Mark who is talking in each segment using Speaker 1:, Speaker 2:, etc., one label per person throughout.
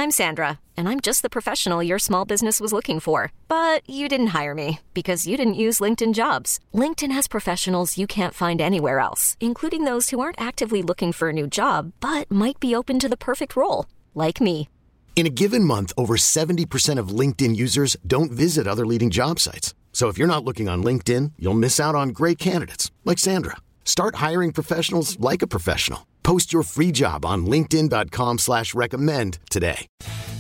Speaker 1: I'm Sandra, and I'm just the professional your small business was looking for. But you didn't hire me because you didn't use LinkedIn Jobs. LinkedIn has professionals you can't find anywhere else, including those who aren't actively looking for a new job, but might be open to the perfect role, like me.
Speaker 2: In a given month, over 70% of LinkedIn users don't visit other leading job sites. So if you're not looking on LinkedIn, you'll miss out on great candidates like Sandra. Start hiring professionals like a professional. Post your free job on linkedin.com/recommend today.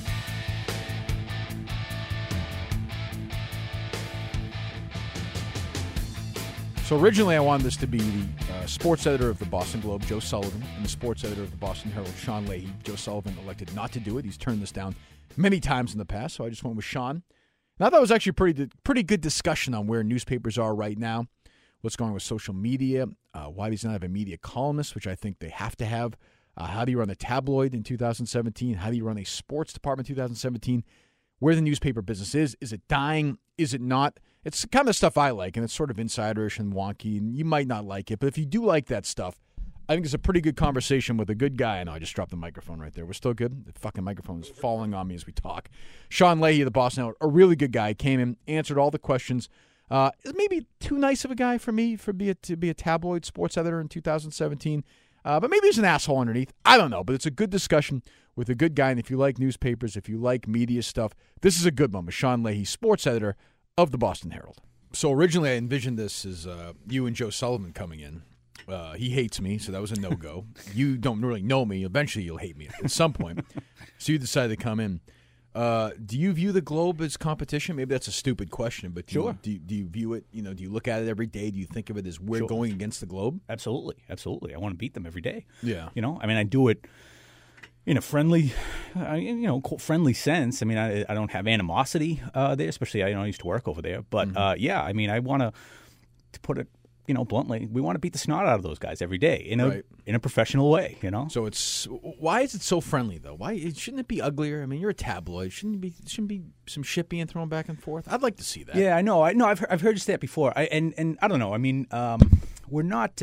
Speaker 3: So originally I wanted this to be the sports editor of the Boston Globe, Joe Sullivan, and the sports editor of the Boston Herald, Sean Leahy. Joe Sullivan elected not to do it. He's turned this down many times in the past, so I just went with Sean. And I thought it was actually pretty good discussion on where newspapers are right now, what's going on with social media, why does not have a media columnist, which I think they have to have. How do you run a tabloid in 2017? How do you run a sports department in 2017? Where the newspaper business is. Is it dying? Is it not? It's the kind of stuff I like, and it's sort of insiderish and wonky, and you might not like it. But if you do like that stuff, I think it's a pretty good conversation with a good guy. I know I just dropped the microphone right there. We're still good? The fucking microphone is falling on me as we talk. Sean Leahy of the Boston Herald, a really good guy, came in, answered all the questions. Is maybe too nice of a guy for me to be a tabloid sports editor in 2017. But maybe there's an asshole underneath. I don't know. But it's a good discussion with a good guy. And if you like newspapers, if you like media stuff, this is a good one with Sean Leahy, sports editor of the Boston Herald. So originally I envisioned this as you and Joe Sullivan coming in. He hates me, so that was a no-go. You don't really know me. Eventually you'll hate me at some point. So you decided to come in. Do you view the Globe as competition? Maybe that's a stupid question, but do you view it, do you look at it every day? Do you think of it as we're going against the Globe?
Speaker 4: Absolutely. I want to beat them every day.
Speaker 3: Yeah.
Speaker 4: I do it in a friendly, friendly sense. I don't have animosity there, especially I used to work over there. But, I want to put it, bluntly, we want to beat the snot out of those guys every day in a professional way,
Speaker 3: So why is it so friendly though? Why shouldn't it be uglier? You're a tabloid. Shouldn't be some shit being thrown back and forth? I'd like to see that.
Speaker 4: Yeah, I know. I've heard you say that before. And I don't know. We're not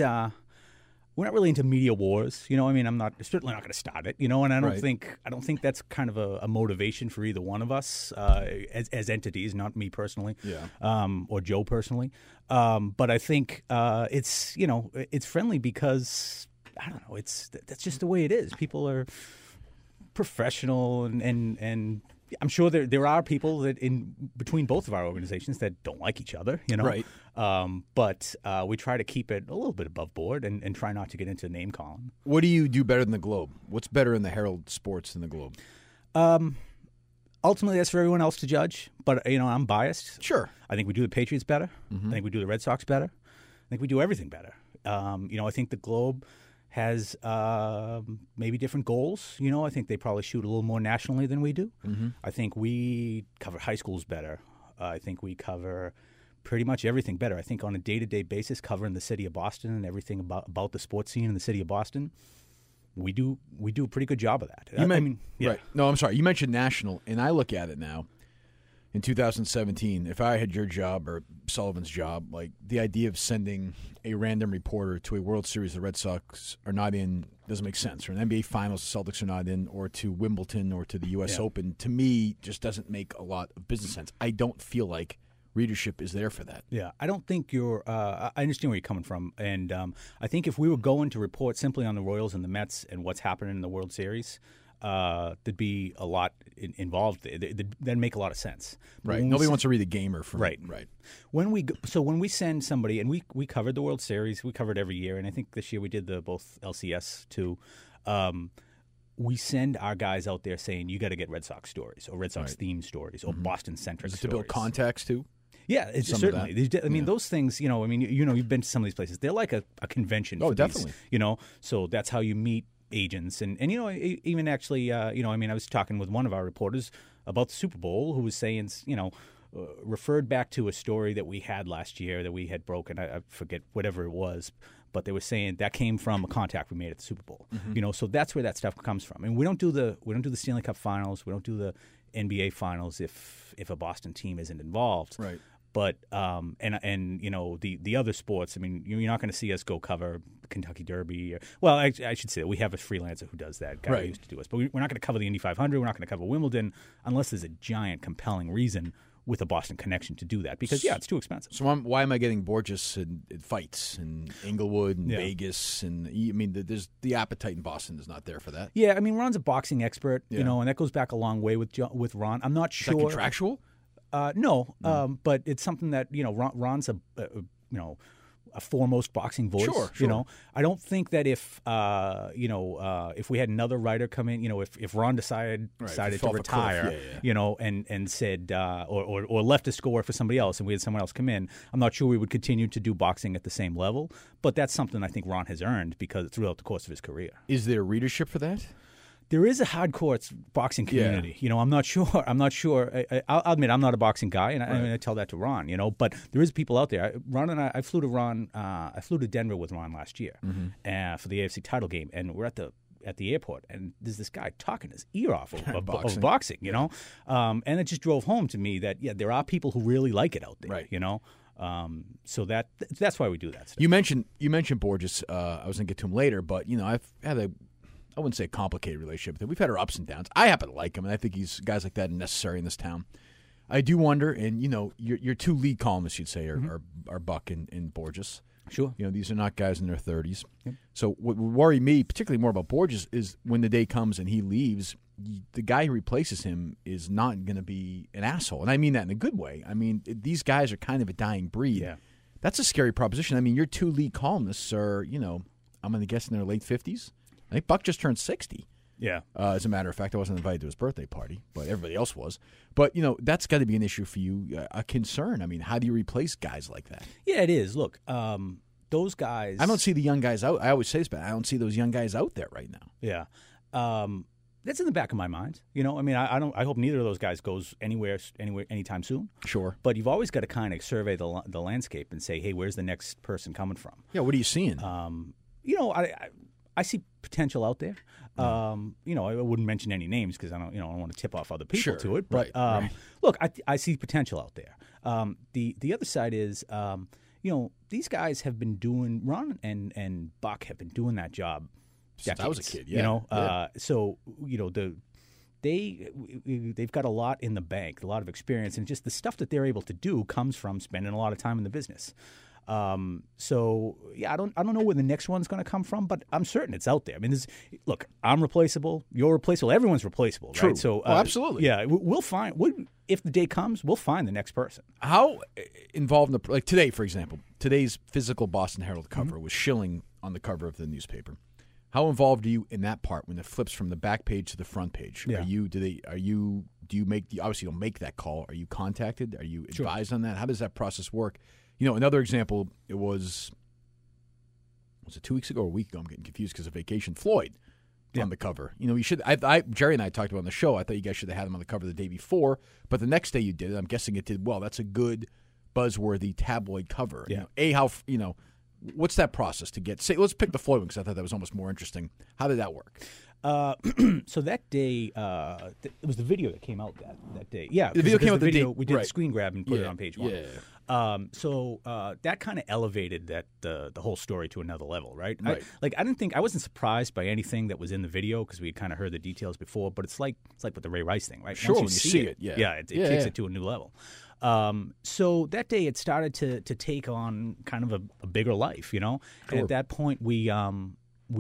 Speaker 4: really into media wars. I'm certainly not going to start it. And I don't think that's kind of a motivation for either one of us as entities, not me personally, or Joe personally. But I think it's friendly because I don't know. That's just the way it is. People are professional, and I'm sure there are people that in between both of our organizations that don't like each other.
Speaker 3: Right.
Speaker 4: But we try to keep it a little bit above board and try not to get into name calling.
Speaker 3: What do you do better than the Globe? What's better in the Herald Sports than the Globe?
Speaker 4: Ultimately, that's for everyone else to judge. But I'm biased.
Speaker 3: Sure.
Speaker 4: I think we do the Patriots better.
Speaker 3: Mm-hmm.
Speaker 4: I think we do the Red Sox better. I think we do everything better. I think the Globe has maybe different goals. I think they probably shoot a little more nationally than we do.
Speaker 3: Mm-hmm.
Speaker 4: I think we cover high schools better. I think we cover pretty much everything better. I think on a day-to-day basis, covering the city of Boston and everything about the sports scene in the city of Boston, we do a pretty good job of that.
Speaker 3: Right. No, I'm sorry. You mentioned national, and I look at it now. In 2017, if I had your job or Sullivan's job, like the idea of sending a random reporter to a World Series the Red Sox are not in doesn't make sense, or an NBA Finals the Celtics are not in, or to Wimbledon or to the U.S. Open, to me, just doesn't make a lot of business sense. I don't feel like readership is there for that.
Speaker 4: Yeah, I don't think you're I understand where you're coming from, and I think if we were going to report simply on the Royals and the Mets and what's happening in the World Series, there'd be a lot involved. That'd make a lot of sense.
Speaker 3: Right. Nobody wants to read a gamer for
Speaker 4: right. When we send somebody, and we covered the World Series, we covered every year, and I think this year we did both LCS too. We send our guys out there saying you got to get Red Sox stories or Red Sox themed stories or Boston centric stories.
Speaker 3: Is it to build context too?
Speaker 4: Yeah, it's certainly. Those things. You've been to some of these places. They're like a convention.
Speaker 3: Oh,
Speaker 4: for
Speaker 3: definitely.
Speaker 4: These, so that's how you meet agents and even actually I was talking with one of our reporters about the Super Bowl who was saying referred back to a story that we had last year that we had broken. I forget whatever it was, but they were saying that came from a contact we made at the Super Bowl. Mm-hmm. So that's where that stuff comes from. And we don't do the Stanley Cup Finals. We don't do the NBA Finals if a Boston team isn't involved.
Speaker 3: Right.
Speaker 4: But and you know the other sports. I mean, you're not going to see us go cover Kentucky Derby. Well, I should say that we have a freelancer who does that. Guy who used to do us, but we're not going to cover the Indy 500. We're not going to cover Wimbledon unless there's a giant, compelling reason with a Boston connection to do that. Because it's too expensive.
Speaker 3: So why am I getting Borges in fights in Inglewood and Vegas? And I mean, there's the appetite in Boston is not there for that.
Speaker 4: Yeah, I mean, Ron's a boxing expert, you know, and that goes back a long way with Ron. I'm not sure.
Speaker 3: Is that contractual?
Speaker 4: No, but it's something that, you know, Ron's a foremost boxing voice.
Speaker 3: Sure.
Speaker 4: You know, I don't think that if we had another writer come in, you know, if Ron decided to retire, you know, and said or left us to go work for somebody else, and we had someone else come in, I'm not sure we would continue to do boxing at the same level. But that's something I think Ron has earned because throughout the course of his career.
Speaker 3: Is there readership for that?
Speaker 4: There is a hardcore boxing community. Yeah. You know, I'm not sure. I'll admit I'm not a boxing guy, and I tell that to Ron. You know, but there is people out there. Ron and I flew to Denver with Ron last year for the AFC title game, and we're at the airport, and there's this guy talking his ear off of boxing. You know, and it just drove home to me that there are people who really like it out there.
Speaker 3: Right.
Speaker 4: You know. So that's why we do that stuff.
Speaker 3: You mentioned Borges. I was going to get to him later, but you know, I've had I wouldn't say a complicated relationship with him. We've had our ups and downs. I happen to like him, and I think guys like that are necessary in this town. I do wonder, and you know, your two lead columnists, you'd say, are Buck and Borges.
Speaker 4: Sure.
Speaker 3: You know, these are not guys in their 30s. Yep. So what would worry me, particularly more about Borges, is when the day comes and he leaves, the guy who replaces him is not going to be an asshole. And I mean that in a good way. I mean, these guys are kind of a dying breed.
Speaker 4: Yeah.
Speaker 3: That's a scary proposition. I mean, your two lead columnists are, you know, I'm going to guess in their late 50s. I think Buck just turned 60.
Speaker 4: Yeah.
Speaker 3: As a matter of fact, I wasn't invited to his birthday party, but everybody else was. But, you know, that's got to be an issue for you, a concern. I mean, how do you replace guys like that?
Speaker 4: Yeah, it is. Look, those guys.
Speaker 3: I don't see the young guys out. I always say this, but I don't see those young guys out there right now.
Speaker 4: Yeah. That's in the back of my mind. You know, I mean, I hope neither of those guys goes anywhere, anytime soon.
Speaker 3: Sure.
Speaker 4: But you've always got to kind of survey the landscape and say, hey, where's the next person coming from?
Speaker 3: Yeah, what are you seeing?
Speaker 4: You know, I see potential out there. You know, I wouldn't mention any names because I don't want to tip off other people to it. But
Speaker 3: right.
Speaker 4: Look, I see potential out there. The other side is, you know, these guys have been doing Ron and Buck have been doing that job
Speaker 3: since I was a kid. Yeah.
Speaker 4: You know, so you know they've got a lot in the bank, a lot of experience, and just the stuff that they're able to do comes from spending a lot of time in the business. So yeah, I don't know where the next one's going to come from, but I'm certain it's out there. I mean, look, I'm replaceable, you're replaceable, everyone's replaceable,
Speaker 3: True.
Speaker 4: Right? So
Speaker 3: absolutely,
Speaker 4: yeah, we'll find. If the day comes, we'll find the next person.
Speaker 3: How involved in like today, for example, today's physical Boston Herald cover was Schilling on the cover of the newspaper. How involved are you in that part when it flips from the back page to the front page?
Speaker 4: Yeah.
Speaker 3: Do you make obviously you don't make that call? Are you contacted? Are you advised on that? How does that process work? You know, another example, was it 2 weeks ago or a week ago? I'm getting confused because of vacation. Floyd on the cover. You know, you should. Jerry and I talked about on the show. I thought you guys should have had him on the cover the day before, but the next day you did it. I'm guessing it did well. That's a good, buzzworthy tabloid cover.
Speaker 4: Yeah.
Speaker 3: What's that process to get? Say, let's pick the Floyd one because I thought that was almost more interesting. How did that work?
Speaker 4: So that day, it was the video that came out that day. Yeah,
Speaker 3: the video came out the day.
Speaker 4: We did the screen grab and put it on page one.
Speaker 3: Yeah.
Speaker 4: So that kind of elevated the whole story to another level, right?
Speaker 3: Right.
Speaker 4: I wasn't surprised by anything that was in the video because we had kind of heard the details before. But it's like with the Ray Rice thing, right?
Speaker 3: Sure,
Speaker 4: Once
Speaker 3: you see it.
Speaker 4: it takes it to a new level. So that day it started to take on kind of a bigger life, you know.
Speaker 3: Sure.
Speaker 4: And at that point Ron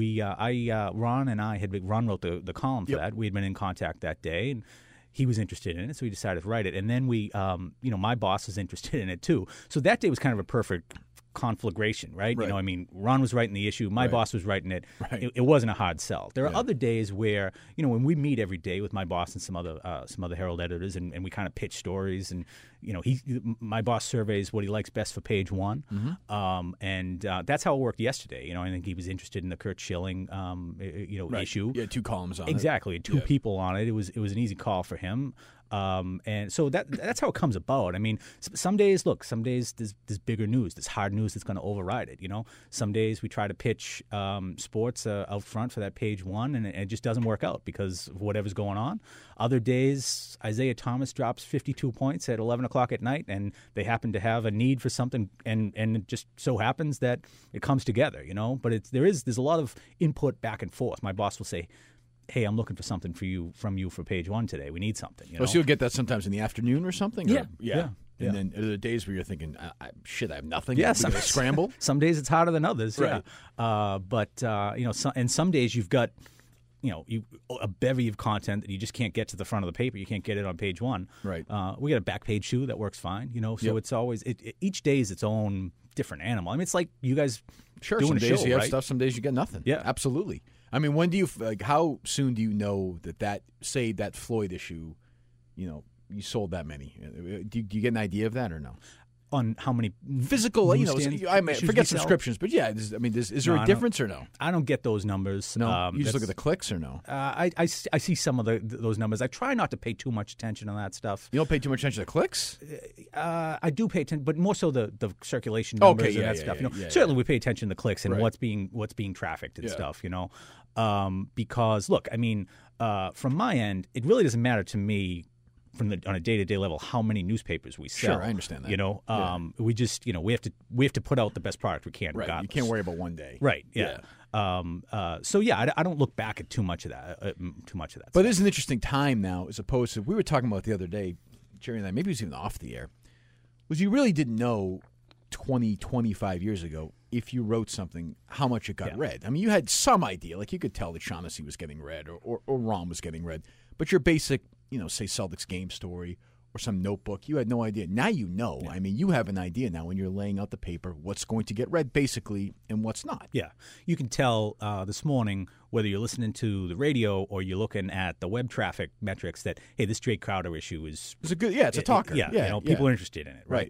Speaker 4: wrote the column for that. We had been in contact that day, and he was interested in it, so we decided to write it. And then my boss was interested in it too. So that day was kind of a perfect conflagration, right? You know, I mean, Ron was writing the issue, my boss was writing it.
Speaker 3: Right.
Speaker 4: It wasn't a hard sell. There are other days where, you know, when we meet every day with my boss and some other Herald editors, and we kind of pitch stories, and you know, my boss surveys what he likes best for page one, and that's how it worked yesterday. You know, I think he was interested in the Curt Schilling, issue.
Speaker 3: Yeah, 2 columns on it.
Speaker 4: Exactly, two people on it. It was an easy call for him. And so that's how it comes about. I mean, some days there's bigger news, there's hard news that's going to override it. Some days we try to pitch sports out front for that page one, and it just doesn't work out because of whatever's going on. Other days, Isaiah Thomas drops 52 points at 11 o'clock at night, and they happen to have a need for something, and it just so happens that it comes together. But there's a lot of input back and forth. My boss will say, hey, I'm looking for something from you for page one today. We need something.
Speaker 3: So you'll get that sometimes in the afternoon or something?
Speaker 4: Yeah.
Speaker 3: And then are there days where you're thinking, I have nothing?
Speaker 4: Yeah,
Speaker 3: we gotta scramble?
Speaker 4: Some days it's harder than others,
Speaker 3: right.
Speaker 4: And some days you've got a bevy of content that you just can't get to the front of the paper. You can't get it on page one.
Speaker 3: Right.
Speaker 4: We got a back page shoe that works fine, so It's always each day is its own different animal. I mean, it's like you guys doing
Speaker 3: some
Speaker 4: a
Speaker 3: days
Speaker 4: show,
Speaker 3: you have
Speaker 4: right?
Speaker 3: stuff, some days you get nothing.
Speaker 4: Yeah.
Speaker 3: Absolutely. I mean, when do you how soon do you know that say that Floyd issue, you sold that many? Do you get an idea of that or no?
Speaker 4: On how many
Speaker 3: physical, I forget subscriptions, but yeah, is there a difference or no?
Speaker 4: I don't get those numbers.
Speaker 3: No, you just look at the clicks or no?
Speaker 4: I see some of those numbers. I try not to pay too much attention on that stuff.
Speaker 3: You don't pay too much attention to clicks?
Speaker 4: I do pay attention, but more so the circulation numbers and that stuff. Certainly we pay attention to clicks and what's being trafficked and stuff. Because look, I mean, from my end, it really doesn't matter to me. On a day-to-day level, how many newspapers we sell.
Speaker 3: Sure, I understand that.
Speaker 4: We just, we have to put out the best product we can.
Speaker 3: Right,
Speaker 4: regardless.
Speaker 3: You can't worry about one day.
Speaker 4: Right. Yeah. I don't look back at too much of that.
Speaker 3: But
Speaker 4: stuff.
Speaker 3: it's an interesting time now, as opposed to we were talking about the other day, Jerry and I. Maybe it was even off the air. Was you really didn't know 20, 25 years ago if you wrote something how much it got read. I mean, you had some idea, like you could tell that Shaughnessy was getting read or Rom was getting read, but your basic. Say Celtics game story or some notebook, you had no idea. Now you know. Yeah. I mean, you have an idea now when you're laying out the paper what's going to get read, basically, and what's not.
Speaker 4: Yeah. You can tell this morning, whether you're listening to the radio or you're looking at the web traffic metrics, that, hey, this Jake Crowder issue is
Speaker 3: a good, it's a talker.
Speaker 4: People are interested in it, right?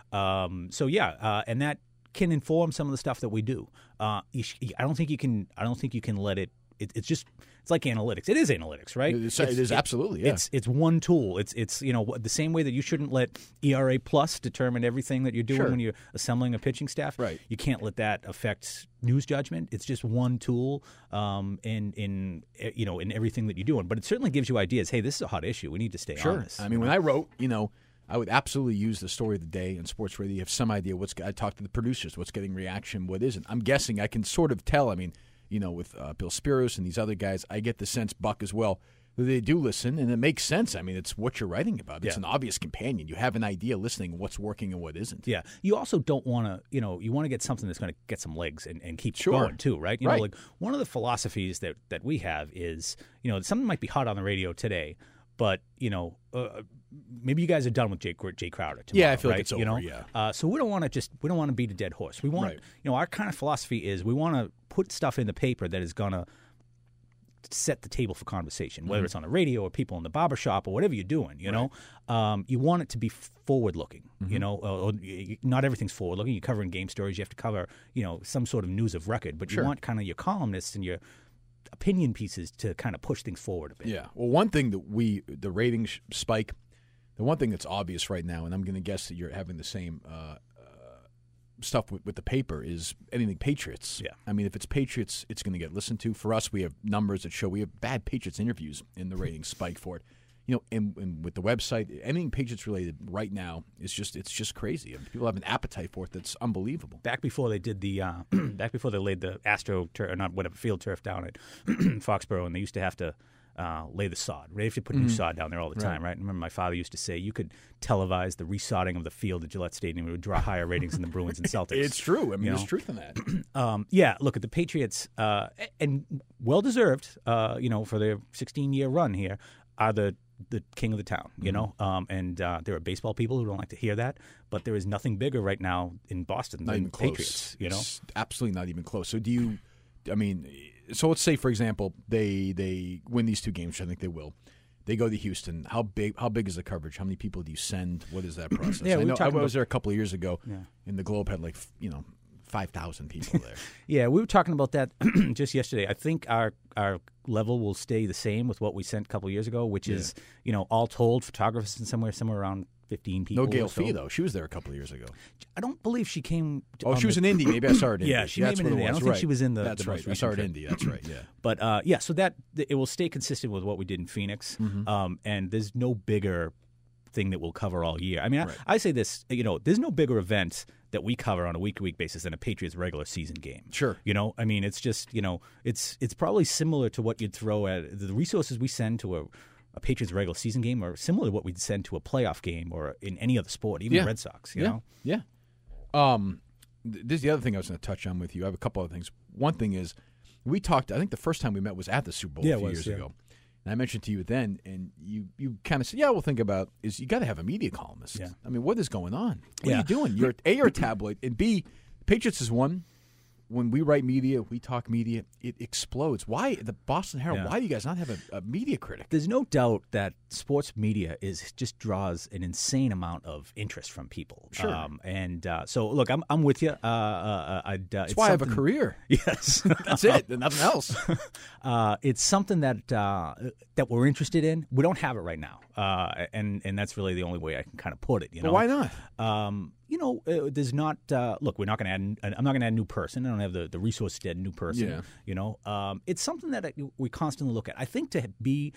Speaker 4: And that can inform some of the stuff that we do. I don't think you can let it. It's like analytics. It is analytics, right?
Speaker 3: It is absolutely. Yeah.
Speaker 4: It's one tool. It's the same way that you shouldn't let ERA plus determine everything that you're doing when you're assembling a pitching staff.
Speaker 3: Right.
Speaker 4: You can't let that affect news judgment. It's just one tool in everything that you're doing. But it certainly gives you ideas. Hey, this is a hot issue. We need to stay on this.
Speaker 3: I mean, when I wrote, I would absolutely use the story of the day in sports radio. You have some idea I talk to the producers, what's getting reaction, what isn't. I'm guessing I can sort of tell. I mean. With Bill Spiros and these other guys, I get the sense, Buck as well, that they do listen, and it makes sense. I mean, it's what you're writing about. It's an obvious companion. You have an idea listening what's working and what isn't. Yeah.
Speaker 4: You also don't want to, you want to get something that's going to get some legs and keep going too, right? You know, like one of the philosophies that we have is, something might be hot on the radio today, but, maybe you guys are done with Jay Crowder tomorrow.
Speaker 3: Yeah, I feel
Speaker 4: like
Speaker 3: it's over.
Speaker 4: So we don't want to beat a dead horse. We want, our kind of philosophy is we want to put stuff in the paper that is going to set the table for conversation, whether it's on the radio or people in the barbershop or whatever you're doing. You want it to be forward-looking. Not everything's forward-looking. You're covering game stories. You have to cover, some sort of news of record. But you want kind of your columnists and your opinion pieces to kind of push things forward a bit.
Speaker 3: Yeah. Well, one thing that the ratings spike. The one thing that's obvious right now, and I'm going to guess that you're having the same stuff with the paper, is anything Patriots.
Speaker 4: Yeah.
Speaker 3: I mean, if it's Patriots, it's going to get listened to. For us, we have numbers that show we have bad Patriots interviews, and the ratings spike for it. And with the website, anything Patriots related right now is just crazy. I mean, people have an appetite for it that's unbelievable.
Speaker 4: Back before they did back before they laid the field turf down at Foxborough, and they used to have to lay the sod. They have to put new sod down there all the time, right? I remember my father used to say you could televise the resodding of the field at Gillette Stadium. It would draw higher ratings than the Bruins and Celtics.
Speaker 3: It's true. I mean, there's truth in that.
Speaker 4: Look at the Patriots, and well-deserved, for their 16-year run here, are the king of the town, and there are baseball people who don't like to hear that, but there is nothing bigger right now in Boston than the Patriots.
Speaker 3: It's absolutely not even close. So so let's say, for example, they win these two games, which I think they will. They go to Houston. How big is the coverage? How many people do you send? What is that process? I was there a couple of years ago, and the Globe had 5,000 people there.
Speaker 4: Yeah, we were talking about that just yesterday. I think our level will stay the same with what we sent a couple of years ago, which is, all told, photographers and somewhere around 15 people.
Speaker 3: No Gail Fee, though. She was there a couple of years ago.
Speaker 4: I don't believe she came.
Speaker 3: She was in Indy. Maybe I saw her in Indy.
Speaker 4: Yeah, she may have been in Indy. I don't think she was in the.
Speaker 3: That's right. I saw her in Indy. That's right. Yeah.
Speaker 4: But so that it will stay consistent with what we did in Phoenix. And there's no bigger thing that we'll cover all year. I mean, I say this. There's no bigger event that we cover on a week-to-week basis than a Patriots regular season game.
Speaker 3: Sure.
Speaker 4: I mean, it's just it's probably similar to what you'd throw at the resources we send to a Patriots regular season game are similar to what we'd send to a playoff game or in any other sport, even the Red Sox, you know?
Speaker 3: Yeah. This is the other thing I was going to touch on with you. I have a couple other things. One thing is we talked, I think the first time we met was at the Super Bowl a few years ago. And I mentioned to you then, and you kind of said, we'll think about is you got to have a media columnist. Yeah. I mean, what is going on? What are you doing? You're A, a tabloid, and B, Patriots is one. When we write media, we talk media, it explodes. Why, the Boston Herald, why do you guys not have a media critic?
Speaker 4: There's no doubt that sports media just draws an insane amount of interest from people.
Speaker 3: Sure.
Speaker 4: So, look, I'm with you.
Speaker 3: That's why I have a career.
Speaker 4: Yes.
Speaker 3: That's it. Nothing else.
Speaker 4: It's something that we're interested in. We don't have it right now. And that's really the only way I can kind of put it.
Speaker 3: But why not?
Speaker 4: There's not. Look, we're not going to add. I'm not going to add a new person. I don't have the resources to add a new person. Yeah. It's something that we constantly look at. I think to be,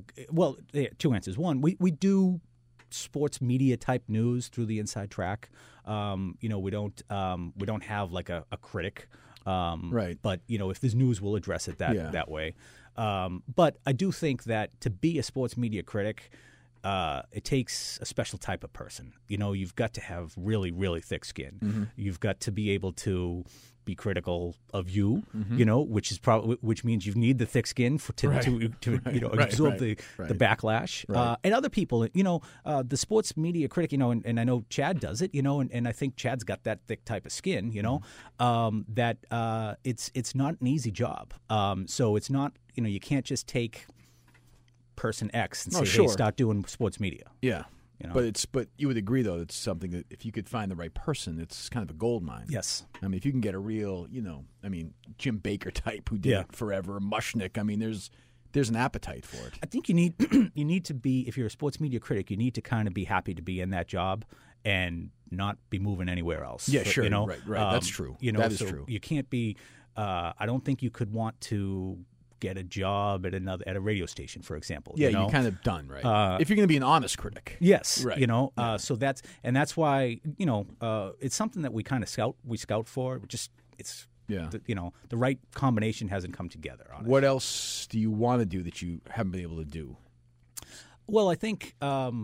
Speaker 4: two answers. One, we do sports media type news through the Inside Track. We don't have like a critic.
Speaker 3: Right.
Speaker 4: But if there's news, we'll address it that way. But I do think that to be a sports media critic, it takes a special type of person. You've got to have really, really thick skin. Mm-hmm. You've got to be able to be critical of you, which means you need the thick skin to absorb the backlash.
Speaker 3: Right.
Speaker 4: And other people, the sports media critic, and I know Chad does it, and I think Chad's got that thick type of skin, that it's not an easy job. So it's not, you can't just take person X and say, hey, start doing sports media.
Speaker 3: Yeah. But you would agree, though, it's something that if you could find the right person, it's kind of a gold mine.
Speaker 4: Yes.
Speaker 3: I mean, if you can get a real, Jim Baker type who did it forever, Mushnick, there's an appetite for it.
Speaker 4: I think you need to be, if you're a sports media critic, you need to kind of be happy to be in that job and not be moving anywhere else.
Speaker 3: Yeah, sure. Right. That's true. That is true.
Speaker 4: You can't be, I don't think you could want to get a job at a radio station, for example.
Speaker 3: Yeah, you're kind of done, right? If you're going to be an honest critic.
Speaker 4: Yes.
Speaker 3: Right.
Speaker 4: So that's why, it's something that we kind of scout for. The right combination hasn't come together on it.
Speaker 3: What else do you want to do that you haven't been able to do?
Speaker 4: Well, I think,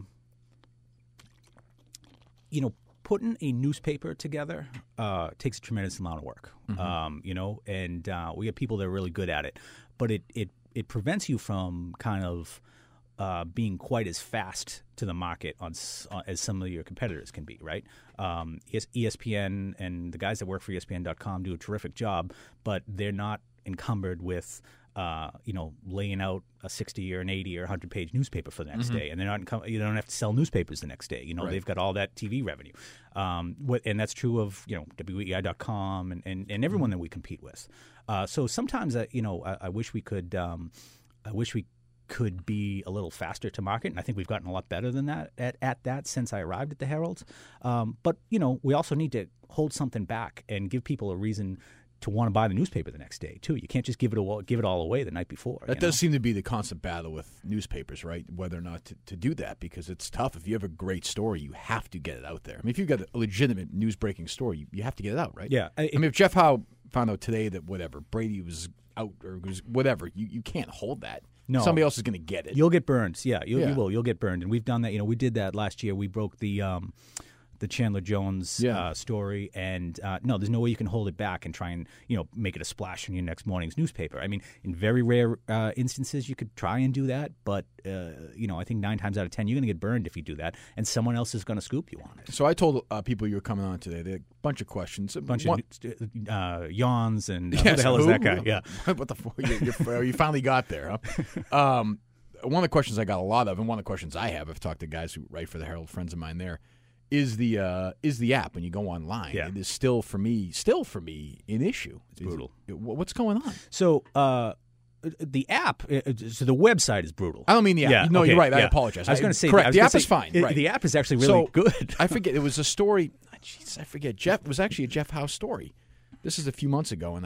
Speaker 4: putting a newspaper together takes a tremendous amount of work. Mm-hmm. And we have people that are really good at it. But it prevents you from kind of being quite as fast to the market as some of your competitors can be, right? ESPN and the guys that work for ESPN.com do a terrific job, but they're not encumbered with laying out a 60 or an 80 or 100-page newspaper for the next day, and they're not. You don't have to sell newspapers the next day. They've got all that TV revenue, and that's true of WEI.com and everyone that we compete with. So sometimes I wish we could. I wish we could be a little faster to market, and I think we've gotten a lot better than that at that since I arrived at the Herald. But we also need to hold something back and give people a reason to want to buy the newspaper the next day too. You can't just give it all away the night before.
Speaker 3: That does seem to be the constant battle with newspapers, right? Whether or not to do that, because it's tough. If you have a great story, you have to get it out there. I mean, if you've got a legitimate news-breaking story, you have to get it out, right?
Speaker 4: Yeah.
Speaker 3: I mean, if Jeff Howe found out today that Brady was out or was whatever, you can't hold that. No. Somebody else is going to get it.
Speaker 4: You'll get burned. Yeah, you will. You'll get burned. And we've done that. We did that last year. We broke the Chandler Jones story, and no, there's no way you can hold it back and try and make it a splash in your next morning's newspaper. I mean, in very rare instances, you could try and do that, but I think 9 times out of 10 you're going to get burned if you do that, and someone else is going to scoop you on it.
Speaker 3: So I told people you were coming on today. They had a bunch of questions,
Speaker 4: of yawns, and who the hell is that guy? Yeah,
Speaker 3: what the you finally got there, huh? One of the questions I got a lot of, and one of the questions I have, I've talked to guys who write for the Herald, friends of mine there, is the app when you go online.
Speaker 4: Yeah.
Speaker 3: It is still for me an issue.
Speaker 4: It's brutal.
Speaker 3: What's going on?
Speaker 4: So the app, so the website is brutal.
Speaker 3: I don't mean the app.
Speaker 4: Yeah,
Speaker 3: No,
Speaker 4: okay,
Speaker 3: you're right. I
Speaker 4: yeah.
Speaker 3: apologize.
Speaker 4: I was going to say
Speaker 3: correct.
Speaker 4: that.
Speaker 3: The app is fine. Right.
Speaker 4: The app is actually really good.
Speaker 3: I forget. It was a story. Jeez, I forget. Jeff. It was actually a Jeff House story. This is a few months ago, and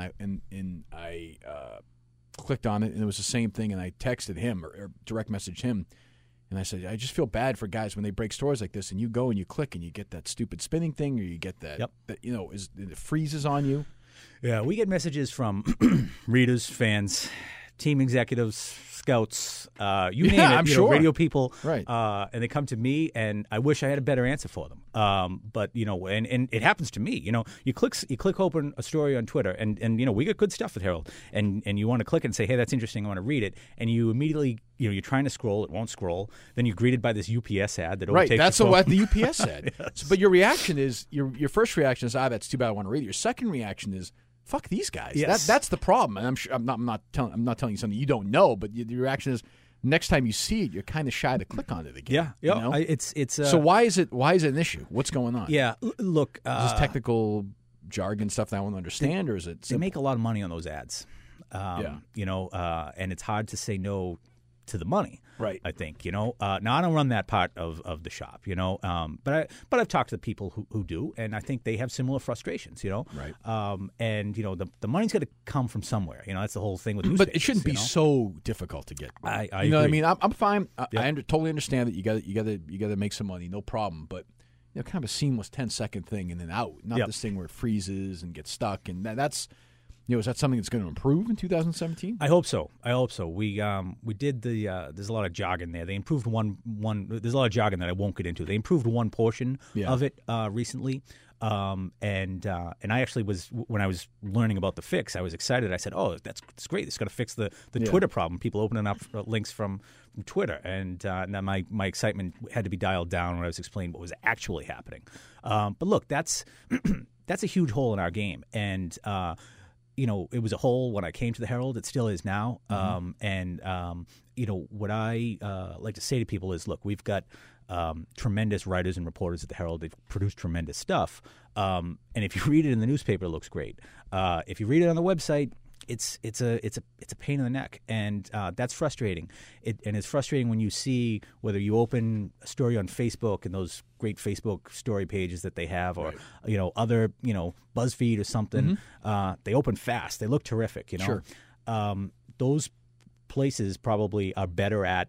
Speaker 3: I clicked on it, and it was the same thing. And I texted him or direct messaged him, and I said, I just feel bad for guys when they break stories like this, and you go and you click, and you get that stupid spinning thing, or you get that it freezes on you.
Speaker 4: Yeah, we get messages from readers, fans, team executives, scouts, you name it.
Speaker 3: I'm sure.
Speaker 4: Radio people,
Speaker 3: right?
Speaker 4: And they come to me, and I wish I had a better answer for them. But and it happens to me. You click open a story on Twitter, and we get good stuff with Herald, and you want to click and say, hey, that's interesting, I want to read it, and you immediately you're trying to scroll, it won't scroll. Then you're greeted by this UPS ad that overtakes
Speaker 3: That's
Speaker 4: your phone.
Speaker 3: what the UPS said.
Speaker 4: Yes.
Speaker 3: But your reaction is your first reaction is, that's too bad, I want to read it. Your second reaction is, fuck these guys.
Speaker 4: Yes.
Speaker 3: That's the problem. And I'm not telling you something you don't know, but your reaction is, next time you see it, you're kind of shy to click on it again.
Speaker 4: Yeah,
Speaker 3: you know?
Speaker 4: It's
Speaker 3: so why is it an issue? What's going on?
Speaker 4: Yeah, look,
Speaker 3: is this technical jargon stuff that I won't understand, or is it simple?
Speaker 4: They make a lot of money on those ads.
Speaker 3: Yeah.
Speaker 4: And it's hard to say no to the money.
Speaker 3: Right.
Speaker 4: I think, now I don't run that part of the shop, but I've talked to people who do, and I think they have similar frustrations,
Speaker 3: Right.
Speaker 4: And the money's got to come from somewhere. That's the whole thing with newspapers.
Speaker 3: But it shouldn't be so difficult to get.
Speaker 4: I
Speaker 3: you know
Speaker 4: agree.
Speaker 3: what I mean? I'm fine.
Speaker 4: Yeah.
Speaker 3: I totally understand that you got to make some money, no problem. But kind of a seamless 10-second thing and then out, not this thing where it freezes and gets stuck. And that's. Is that something that's going to improve in 2017?
Speaker 4: I hope so. We did there's a lot of jargon there. They improved one. There's a lot of jargon that I won't get into. They improved one portion of it recently. And I actually was, when I was learning about the fix, I was excited. I said, "Oh, that's great! It's going to fix the Twitter problem. People opening up links from Twitter." And then my excitement had to be dialed down when I was explaining what was actually happening. But look, that's a huge hole in our game, and. It was a hole when I came to the Herald. It still is now. What I like to say to people is, look, we've got tremendous writers and reporters at the Herald. They've produced tremendous stuff. And if you read it in the newspaper, it looks great. If you read it on the website, it's a pain in the neck, and that's frustrating. And it's frustrating when you see whether you open a story on Facebook and those great Facebook story pages that they have, or other BuzzFeed or something. They open fast. They look terrific.
Speaker 3: Sure.
Speaker 4: Those places probably are better at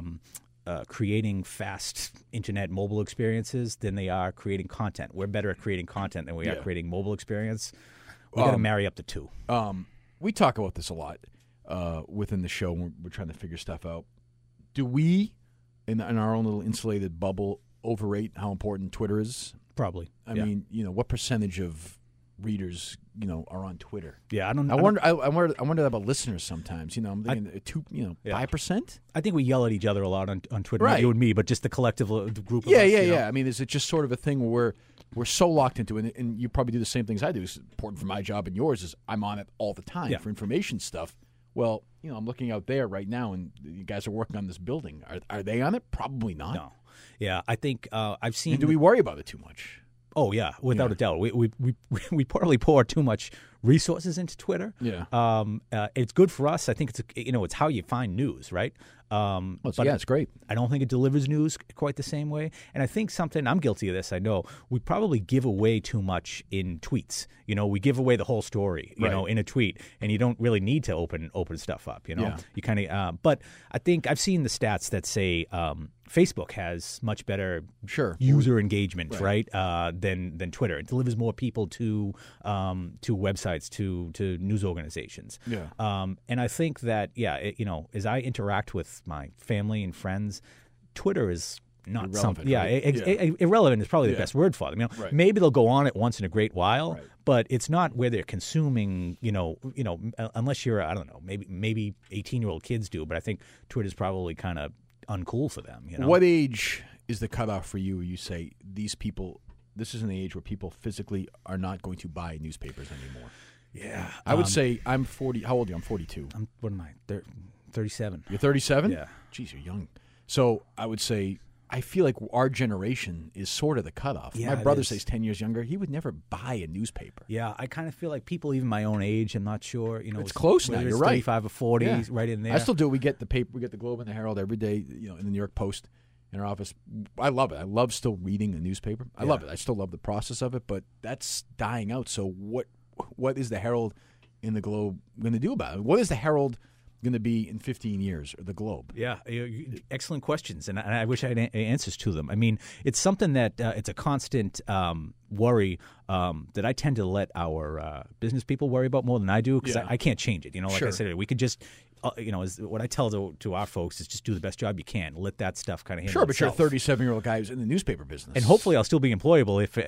Speaker 4: creating fast internet mobile experiences than they are creating content. We're better at creating content than we are creating mobile experience. We got to marry up the two.
Speaker 3: We talk about this a lot within the show when we're trying to figure stuff out. Do we, in our own little insulated bubble, overrate how important Twitter is?
Speaker 4: Probably.
Speaker 3: I mean, what percentage of readers, are on Twitter?
Speaker 4: Yeah, I don't know.
Speaker 3: I wonder about listeners sometimes. I'm thinking 5%.
Speaker 4: I think we yell at each other a lot on Twitter,
Speaker 3: Right.
Speaker 4: not you and me, but just the collective group of
Speaker 3: Yeah,
Speaker 4: us.
Speaker 3: yeah. I mean, is it just sort of a thing where we're so locked into it, and you probably do the same things I do. It's important for my job and yours is I'm on it all the time for information stuff. Well, I'm looking out there right now, and you guys are working on this building. Are they on it? Probably not.
Speaker 4: No. Yeah, I think I've seen.
Speaker 3: And do we worry about it too much?
Speaker 4: Oh yeah, without a doubt. We probably pour too much resources into Twitter.
Speaker 3: Yeah.
Speaker 4: It's good for us. I think it's how you find news, right?
Speaker 3: It's great.
Speaker 4: I don't think it delivers news quite the same way. And I think I'm guilty of this, I know. We probably give away too much in tweets. We give away the whole story, in a tweet, and you don't really need to open stuff up,
Speaker 3: Yeah.
Speaker 4: You kind of but I think I've seen the stats that say Facebook has much better user engagement, right? Than Twitter. It delivers more people to websites, to news organizations.
Speaker 3: Yeah.
Speaker 4: And I think that as I interact with my family and friends, Twitter is not
Speaker 3: irrelevant,
Speaker 4: something. Yeah,
Speaker 3: right?
Speaker 4: Irrelevant is probably the best word for them.
Speaker 3: Right.
Speaker 4: Maybe they'll go on it once in a great while,
Speaker 3: Right.
Speaker 4: but it's not where they're consuming. Unless you're, I don't know, maybe 18-year-old kids do, but I think Twitter's probably kind of uncool for them.
Speaker 3: What age is the cutoff for you where you say these people? This is an age where people physically are not going to buy newspapers anymore.
Speaker 4: Yeah,
Speaker 3: I would say I'm 40. How old are you? I'm 42.
Speaker 4: What am I? 37.
Speaker 3: You're 37?
Speaker 4: Yeah.
Speaker 3: Jeez, you're young. So I would say I feel like our generation is sort of the cutoff.
Speaker 4: Yeah,
Speaker 3: my brother
Speaker 4: is.
Speaker 3: says 10 years younger. He would never buy a newspaper.
Speaker 4: Yeah, I kind of feel like people even my own age, I'm not sure.
Speaker 3: It's close now.
Speaker 4: Whether
Speaker 3: You're
Speaker 4: it's
Speaker 3: right.
Speaker 4: 35 or 40,
Speaker 3: Yeah.
Speaker 4: right in there.
Speaker 3: I still do. We get the paper. We get the Globe and the Herald every day. In the New York Post in our office. I love it. I love still reading a newspaper. I love it. I still love the process of it. But that's dying out. So what is the Herald and the Globe going to do about it? What is the Herald going to be in 15 years, or the Globe?
Speaker 4: Yeah, excellent questions, and I wish I had answers to them. I mean, it's something that it's a constant worry that I tend to let our business people worry about more than I do, because I can't change it. Like I said, we could just, is what I tell to our folks is just do the best job you can. Let that stuff kind of handle
Speaker 3: But you're a
Speaker 4: itself.
Speaker 3: 37-year-old guy who's in the newspaper business,
Speaker 4: And hopefully I'll still be employable if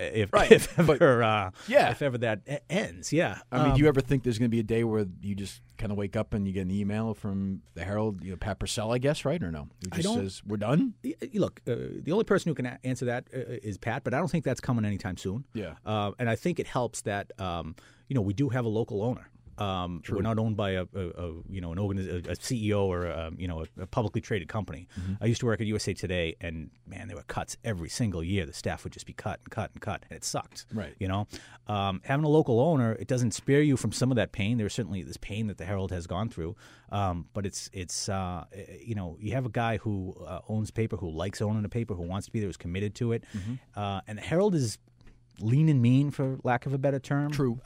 Speaker 4: ever that ends. Yeah.
Speaker 3: I mean, do you ever think there's going to be a day where you just kind of wake up and you get an email from the Herald, Pat Purcell, I guess, right? Or no? Who just says, we're done?
Speaker 4: Look, the only person who can answer that is Pat, but I don't think that's coming anytime soon.
Speaker 3: Yeah.
Speaker 4: And I think it helps that, we do have a local owner. We're not owned by a CEO or a publicly traded company.
Speaker 3: Mm-hmm.
Speaker 4: I used to work at USA Today, and man, there were cuts every single year. The staff would just be cut and cut and cut, and it sucked.
Speaker 3: Right.
Speaker 4: Having a local owner, it doesn't spare you from some of that pain. There's certainly this pain that the Herald has gone through, but it's you have a guy who owns paper, who likes owning a paper, who wants to be there, who's committed to it, and the Herald is lean and mean, for lack of a better term.
Speaker 3: True.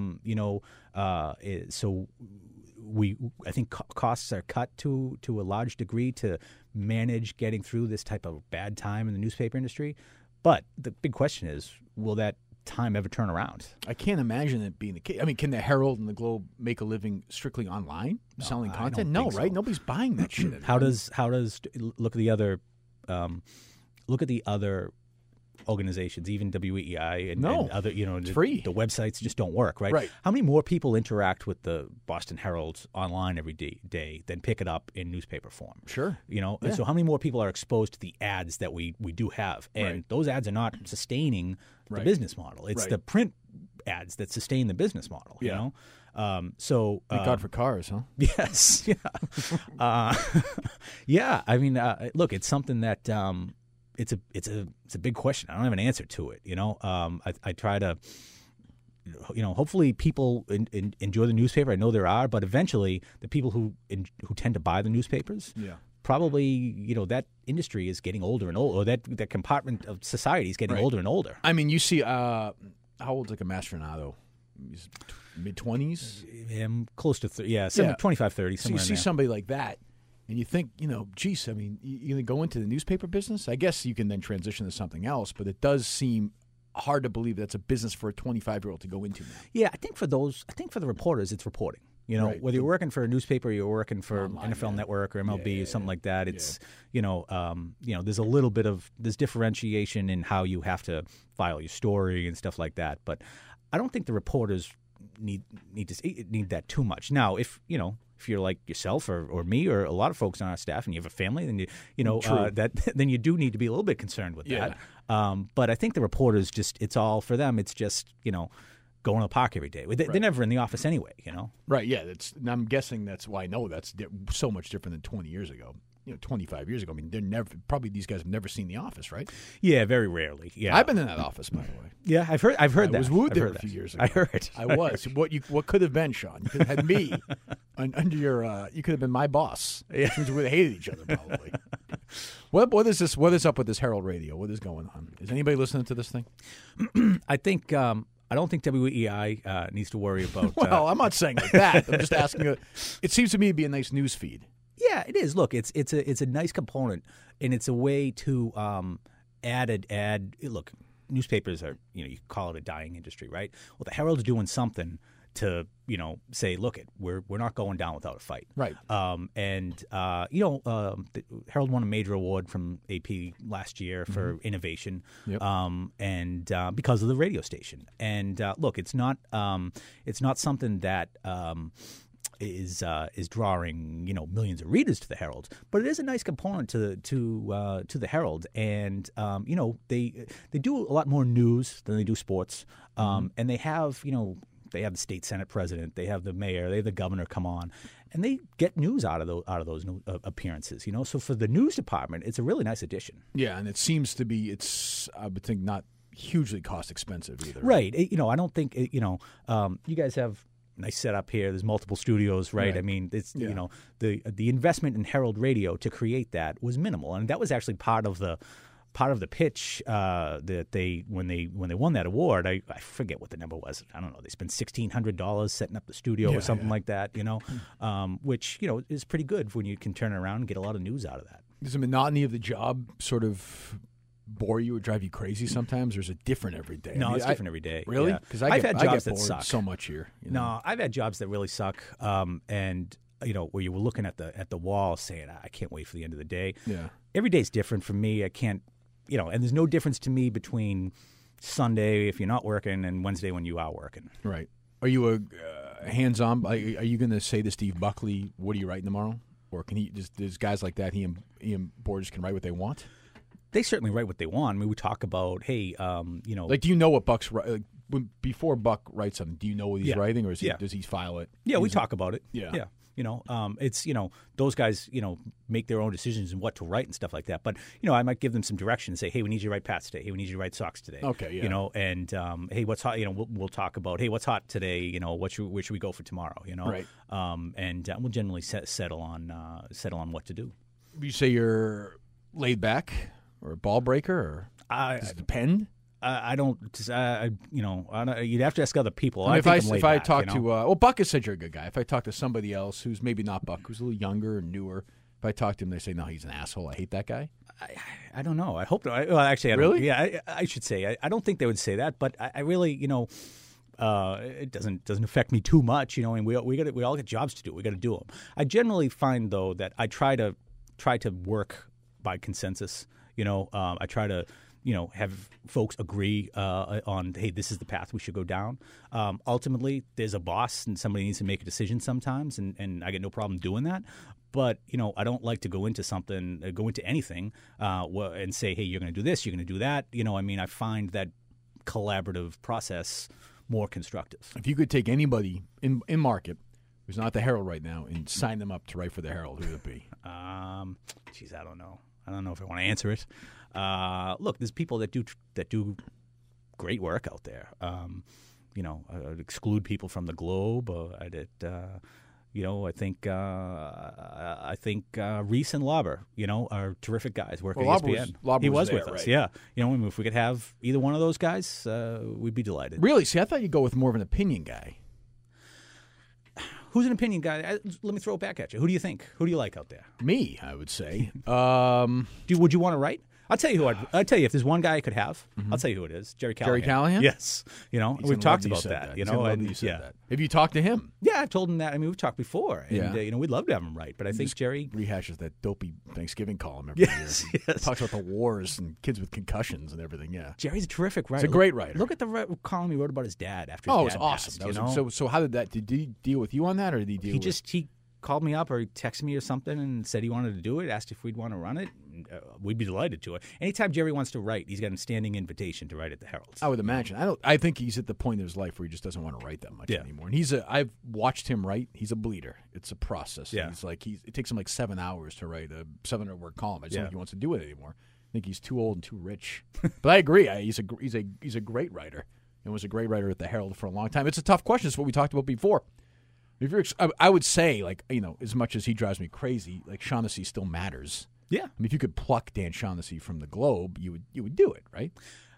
Speaker 4: So I think costs are cut to a large degree to manage getting through this type of bad time in the newspaper industry. But the big question is, will that time ever turn around?
Speaker 3: I can't imagine it being the case. I mean, can the Herald and the Globe make a living strictly online, selling content? No, right? Nobody's buying that shit anymore.
Speaker 4: How does look at the other organizations, even WEEI and other,
Speaker 3: it's free.
Speaker 4: The websites just don't work, right?
Speaker 3: Right.
Speaker 4: How many more people interact with the Boston Herald online every day than pick it up in newspaper form?
Speaker 3: Sure.
Speaker 4: So how many more people are exposed to the ads that we do have? And those ads are not sustaining the business model. It's the print ads that sustain the business model, you know?
Speaker 3: Thank God for cars, huh?
Speaker 4: Yes. Yeah. Yeah. I mean, look, it's something that it's a big question. I don't have an answer to it. I try to, hopefully people enjoy the newspaper. I know there are, but eventually the people who tend to buy the newspapers, probably, that industry is getting older and older, or that compartment of society is getting older and older.
Speaker 3: I mean, you see, how old's like a Mastronado? He's mid-20s?
Speaker 4: I'm close to 25, 30,
Speaker 3: So you see somebody like that, and you think, geez, I mean, you're going to go into the newspaper business? I guess you can then transition to something else, but it does seem hard to believe that's a business for a 25-year-old to go into now.
Speaker 4: Yeah, I think for the reporters, it's reporting. Whether you're working for a newspaper, you're working for online, NFL Network or MLB or something like that. It's there's a little bit of differentiation in how you have to file your story and stuff like that. But I don't think the reporters need that too much. Now, if you're like yourself or me or a lot of folks on our staff, and you have a family, then then you do need to be a little bit concerned with that. But I think the reporters it's all for them. It's just going to the park every day. They're never in the office anyway.
Speaker 3: Right. Yeah. I'm guessing that's why I know that's so much different than 20 years ago. 25 years ago. I mean, these guys have never seen The Office, right?
Speaker 4: Yeah, very rarely. Yeah,
Speaker 3: I've been in that office, by the way.
Speaker 4: Yeah, I've heard that.
Speaker 3: I was wooed there a few years ago.
Speaker 4: I heard.
Speaker 3: I was. What could have been, Sean? You could have had me under your. You could have been my boss.
Speaker 4: Yeah.
Speaker 3: Which means we would have hated each other probably. What is this? What is up with this Herald Radio? What is going on? Is anybody listening to this thing?
Speaker 4: I think. I don't think WEEI needs to worry about.
Speaker 3: Well, I'm not saying like that. I'm just asking. It seems to me to be a nice news feed.
Speaker 4: Yeah, it is. Look, it's a nice component, and it's a way to add. Look, newspapers are you call it a dying industry, right? Well, the Herald's doing something to say, look, we're not going down without a fight,
Speaker 3: right?
Speaker 4: The Herald won a major award from AP last year for innovation, and because of the radio station. And look, it's not something that. Is drawing millions of readers to the Herald, but it is a nice component to the Herald, and they do a lot more news than they do sports, and they have they have the state senate president, they have the mayor, they have the governor come on, and they get news out of those appearances. So for the news department, it's a really nice addition.
Speaker 3: Yeah, and it seems to be I would think not hugely cost expensive either.
Speaker 4: Right. I don't think you guys have nice setup here. There's multiple studios, right? I mean, it's the investment in Herald Radio to create that was minimal, and that was actually part of the pitch that they when they won that award. I forget what the number was. I don't know. They spent $1,600 setting up the studio or something like that. Which is pretty good when you can turn it around and get a lot of news out of that.
Speaker 3: Does the monotony of the job sort of bore you or drive you crazy sometimes, or is it different every day?
Speaker 4: No, it's different every day.
Speaker 3: Really?
Speaker 4: Because
Speaker 3: I've
Speaker 4: had jobs that
Speaker 3: bored
Speaker 4: suck
Speaker 3: so much here.
Speaker 4: No, I've had jobs that really suck, and where you were looking at the wall saying, I can't wait for the end of the day.
Speaker 3: Yeah.
Speaker 4: Every day's different for me. I can't, and there's no difference to me between Sunday if you're not working and Wednesday when you are working.
Speaker 3: Right. Are you a hands-on? Are you going to say to Steve Buckley, what are you writing tomorrow? Or can he just, there's guys like that, he and Borges can write what they want?
Speaker 4: They certainly write what they want. I mean, we talk about, hey,
Speaker 3: Like, do you know what Buck's before Buck writes something, do you know what he's writing, or does he file it?
Speaker 4: Yeah, we talk about it.
Speaker 3: Yeah.
Speaker 4: Yeah. It's, those guys, make their own decisions and what to write and stuff like that. But, I might give them some direction and say, hey, we need you to write Pats today. Hey, we need you to write Sox today.
Speaker 3: Okay, yeah.
Speaker 4: And, hey, what's hot? We'll talk about, hey, what's hot today? Where should we go for tomorrow?
Speaker 3: Right.
Speaker 4: And we'll generally settle on what to do.
Speaker 3: You say you're laid back or a ball breaker, or does it depend?
Speaker 4: I don't. You'd have to ask other people.
Speaker 3: I mean, if I talk to, Buck has said you're a good guy. If I talk to somebody else who's maybe not Buck, who's a little younger and newer, if I talk to him, they say, no, he's an asshole. I hate that guy.
Speaker 4: I don't know. I hope. Well, actually, I don't.
Speaker 3: Really?
Speaker 4: Yeah, I should say. I don't think they would say that, but I really, it doesn't affect me too much. And we all get jobs to do. We got to do them. I generally find though that I try to work by consensus. I try to. Have folks agree on, hey, this is the path we should go down. Ultimately, there's a boss and somebody needs to make a decision sometimes, and I get no problem doing that. But, I don't like to go into anything and say, hey, you're going to do this, you're going to do that. I find that collaborative process more constructive.
Speaker 3: If you could take anybody in market who's not the Herald right now and sign them up to write for the Herald, who would it be?
Speaker 4: Geez, I don't know. I don't know if I want to answer it. Look, there's people that do great work out there. I'd exclude people from the Globe. I think Reese and Lauber, are terrific guys working at ESPN. He was with us, right? Yeah. If we could have either one of those guys, we'd be delighted.
Speaker 3: Really? See, I thought you'd go with more of an opinion guy.
Speaker 4: Who's an opinion guy? Let me throw it back at you. Who do you think? Who do you like out there?
Speaker 3: Me, I would say.
Speaker 4: Would you want to write? I'll tell you who. I'll tell you if there's one guy I could have. Mm-hmm. I'll tell you who it is. Jerry Callahan.
Speaker 3: Jerry Callahan?
Speaker 4: Yes. We've talked about that.
Speaker 3: That. Have you talked to him?
Speaker 4: Yeah, I told him that. I mean, we've talked before, and we'd love to have him write. But I think Jerry
Speaker 3: rehashes that dopey Thanksgiving column every year. Yes. Talks about the wars and kids with concussions and everything. Yeah.
Speaker 4: Jerry's a terrific writer.
Speaker 3: He's a great writer.
Speaker 4: Look at the column he wrote about his dad after his dad passed.
Speaker 3: It was awesome. So how did that? Did he deal with you on that, or did he deal?
Speaker 4: He called me up or he texted me or something and said he wanted to do it, asked if we'd want to run it. We'd be delighted to. Anytime Jerry wants to write, he's got a standing invitation to write at the Herald.
Speaker 3: I would imagine. I think he's at the point in his life where he just doesn't want to write that much anymore. And I've watched him write. He's a bleeder. It's a process. Yeah. It takes him like 7 hours to write a 700-word column. I just don't think he wants to do it anymore. I think he's too old and too rich. But I agree. He's a great writer and was a great writer at the Herald for a long time. It's a tough question. It's what we talked about before. If I would say, as much as he drives me crazy, Shaughnessy still matters.
Speaker 4: Yeah.
Speaker 3: I mean, if you could pluck Dan Shaughnessy from the Globe, you would do it, right?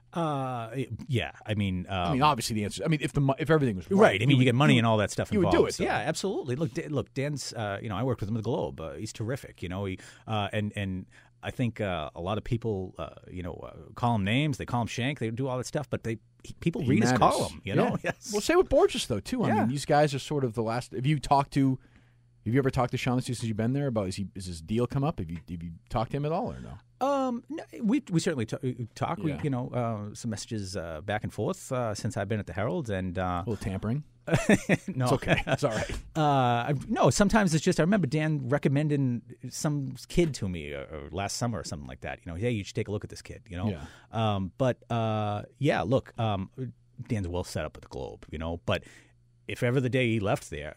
Speaker 4: Yeah. I mean,
Speaker 3: obviously the answer. I mean, if everything was
Speaker 4: right. I mean, you get money and all that stuff.
Speaker 3: You would do it. Though.
Speaker 4: Yeah, absolutely. Look, Dan's. I worked with him at the Globe. He's terrific. And I think a lot of people, call him names. They call him Shank. They do all that stuff, but people read his column.
Speaker 3: Yeah.
Speaker 4: Yes.
Speaker 3: Well, say with Borges though too. I mean, these guys are sort of the last. Have you ever talked to Shaughnessy since you've been there about is his deal come up? Have you talked to him at all or no?
Speaker 4: No, we certainly talk. Yeah. We some messages back and forth since I've been at the Herald and
Speaker 3: a little tampering.
Speaker 4: No,
Speaker 3: it's okay. It's all right.
Speaker 4: No, sometimes it's just I remember Dan recommending some kid to me or last summer or something like that. Hey, you should take a look at this kid.
Speaker 3: Yeah.
Speaker 4: Look, Dan's well set up at the Globe. But if ever the day he left there,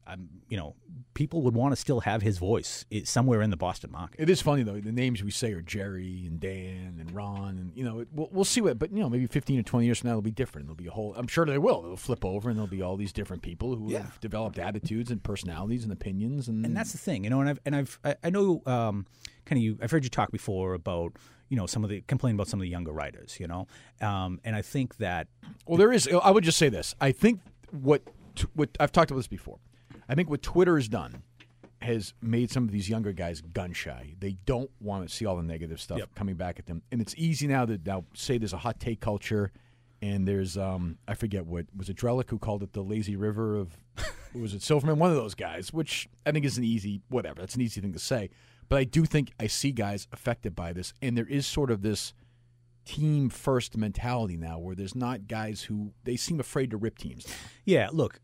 Speaker 4: people would want to still have his voice somewhere in the Boston market.
Speaker 3: It is funny, though. The names we say are Jerry and Dan and Ron. And, we'll see what, but, maybe 15 or 20 years from now, it'll be different. There'll be a whole, I'm sure they will. They'll flip over and there'll be all these different people who have developed attitudes and personalities and opinions. And
Speaker 4: that's the thing, I know I've heard you talk before about, complain about some of the younger writers, and I think that.
Speaker 3: Well, there is, I would just say this. I think what I've talked about this before. I think what Twitter has done has made some of these younger guys gun shy. They don't want to see all the negative stuff coming back at them. And it's easy now to say there's a hot take culture, and there's I forget what was it, Drellick who called it the lazy river of was it Silverman, one of those guys, which I think is an easy whatever. That's an easy thing to say. But I do think I see guys affected by this, and there is sort of this team first mentality now where there's not guys who they seem afraid to rip teams now.
Speaker 4: Yeah, look,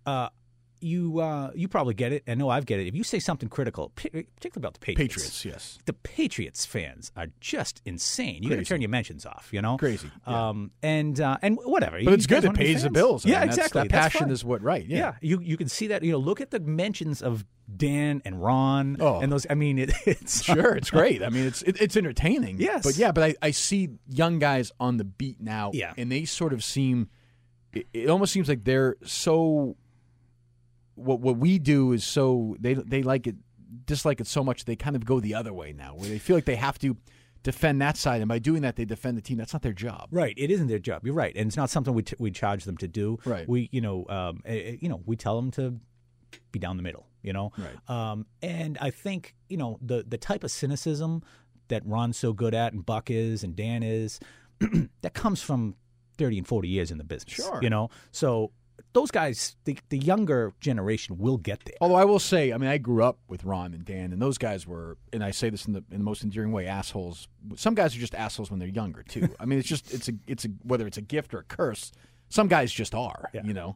Speaker 4: you probably get it. I know I've get it. If you say something critical, particularly about the Patriots.
Speaker 3: Patriots, yes.
Speaker 4: The Patriots fans are just insane. You got to turn your mentions off,
Speaker 3: Crazy. Yeah.
Speaker 4: And whatever.
Speaker 3: But it's good. It pays the bills.
Speaker 4: Yeah, exactly.
Speaker 3: That passion is what right. Yeah.
Speaker 4: You can see that. Look at the mentions of Dan and Ron and those. I mean, it's
Speaker 3: sure. It's great. I mean, it's entertaining.
Speaker 4: Yes.
Speaker 3: But I see young guys on the beat now.
Speaker 4: Yeah.
Speaker 3: And they sort of seem. It almost seems like they're so. What we do is so they like it, dislike it so much they kind of go the other way now, where they feel like they have to defend that side, and by doing that they defend the team. That's not their job.
Speaker 4: Right. It isn't their job. You're right, and it's not something we charge them to do.
Speaker 3: Right.
Speaker 4: We we tell them to be down the middle.
Speaker 3: Right.
Speaker 4: And I think the type of cynicism that Ron's so good at, and Buck is, and Dan is, that comes from 30 and 40 years in the business.
Speaker 3: Sure.
Speaker 4: So. Those guys, the younger generation will get there.
Speaker 3: Although I will say, I grew up with Ron and Dan, and those guys were, and I say this in the most endearing way, assholes. Some guys are just assholes when they're younger too. It's a whether it's a gift or a curse. Some guys just are,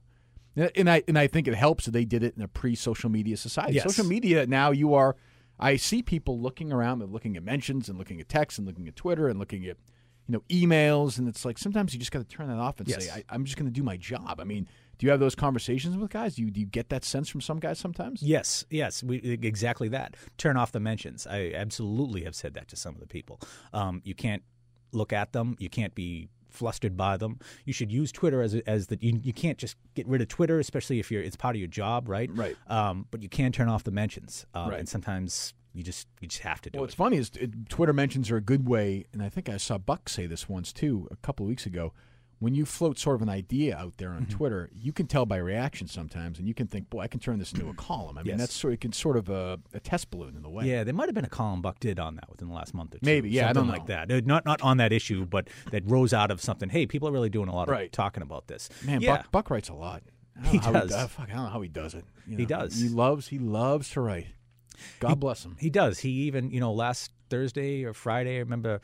Speaker 3: And I think it helps that they did it in a pre-social media society.
Speaker 4: Yes.
Speaker 3: Social media now, I see people looking around, they're looking at mentions and looking at texts and looking at Twitter and looking at emails, and it's like sometimes you just got to turn that off and say, I'm just going to do my job. Do you have those conversations with guys? Do you get that sense from some guys sometimes?
Speaker 4: Yes, exactly that. Turn off the mentions. I absolutely have said that to some of the people. You can't look at them. You can't be flustered by them. You should use Twitter as you can't just get rid of Twitter, especially if it's part of your job, right?
Speaker 3: Right.
Speaker 4: But you can turn off the mentions,
Speaker 3: right.
Speaker 4: And sometimes you just have to do it.
Speaker 3: What's funny is Twitter mentions are a good way, and I think I saw Buck say this once too a couple of weeks ago. When you float sort of an idea out there on Twitter, you can tell by reaction sometimes, and you can think, boy, I can turn this into a column. That's sort of a test balloon in a way.
Speaker 4: Yeah, there might have been a column Buck did on that within the last month or two.
Speaker 3: Maybe, yeah,
Speaker 4: something
Speaker 3: I don't know.
Speaker 4: like that. Not on that issue, but that rose out of something. Hey, people are really doing a lot of talking about this.
Speaker 3: Man,
Speaker 4: yeah.
Speaker 3: Buck writes a lot.
Speaker 4: He does.
Speaker 3: I don't know how he does it.
Speaker 4: He does.
Speaker 3: He loves to write. God bless him.
Speaker 4: He does. He even, last Thursday or Friday, I remember,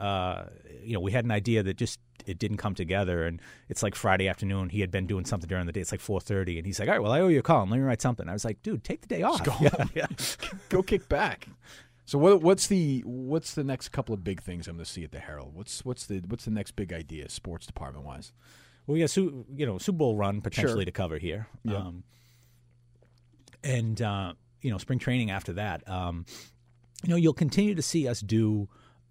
Speaker 4: we had an idea that just it didn't come together, and it's like Friday afternoon. He had been doing something during the day. It's like 4:30, and he's like, "All right, well, I owe you a column. Let me write something." I was like, "Dude, take the day off.
Speaker 3: Just go home.
Speaker 4: Yeah.
Speaker 3: Go kick back." So what's the next couple of big things I'm going to see at the Herald? What's the next big idea, sports department wise?
Speaker 4: Well, we got Super Bowl run potentially to cover here, and spring training after that. You'll continue to see us do.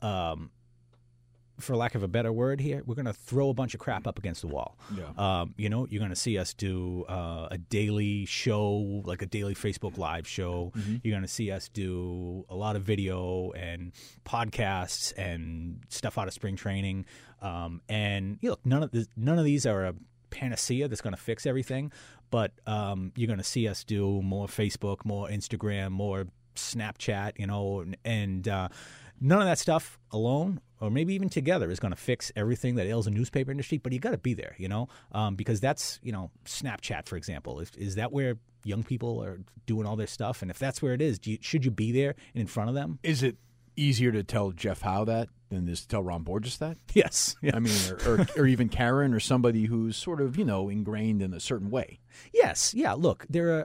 Speaker 4: For lack of a better word here, we're going to throw a bunch of crap up against the wall.
Speaker 3: Yeah.
Speaker 4: You're going to see us do a daily show, like a daily Facebook Live show. Mm-hmm. You're going to see us do a lot of video and podcasts and stuff out of spring training. And look, none of these are a panacea that's going to fix everything, but you're going to see us do more Facebook, more Instagram, more Snapchat, and none of that stuff alone, or maybe even together, is going to fix everything that ails the newspaper industry. But you got to be there, because that's, Snapchat, for example. Is that where young people are doing all their stuff? And if that's where it is, should you be there and in front of them?
Speaker 3: Is it easier to tell Jeff Howe that than to tell Ron Borges that?
Speaker 4: Yes. Yeah.
Speaker 3: Or even Karen, or somebody who's sort of, ingrained in a certain way.
Speaker 4: Yes. Yeah. Look, there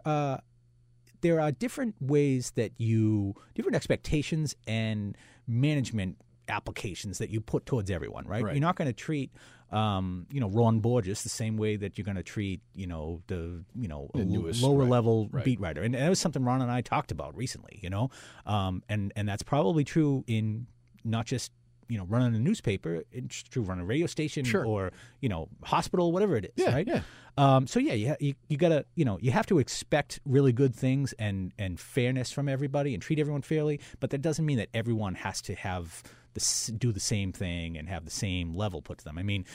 Speaker 4: are different ways that different expectations and management applications that you put towards everyone, right? You're not going to treat Ron Borges the same way that you're going to treat the newest, lower level beat writer, and that was something Ron and I talked about recently. And that's probably true in not just running a newspaper. It's true running a radio station or hospital, whatever it is, right? Yeah. You gotta you have to expect really good things and fairness from everybody and treat everyone fairly, but that doesn't mean that everyone has to have do the same thing and have the same level put to them. I mean,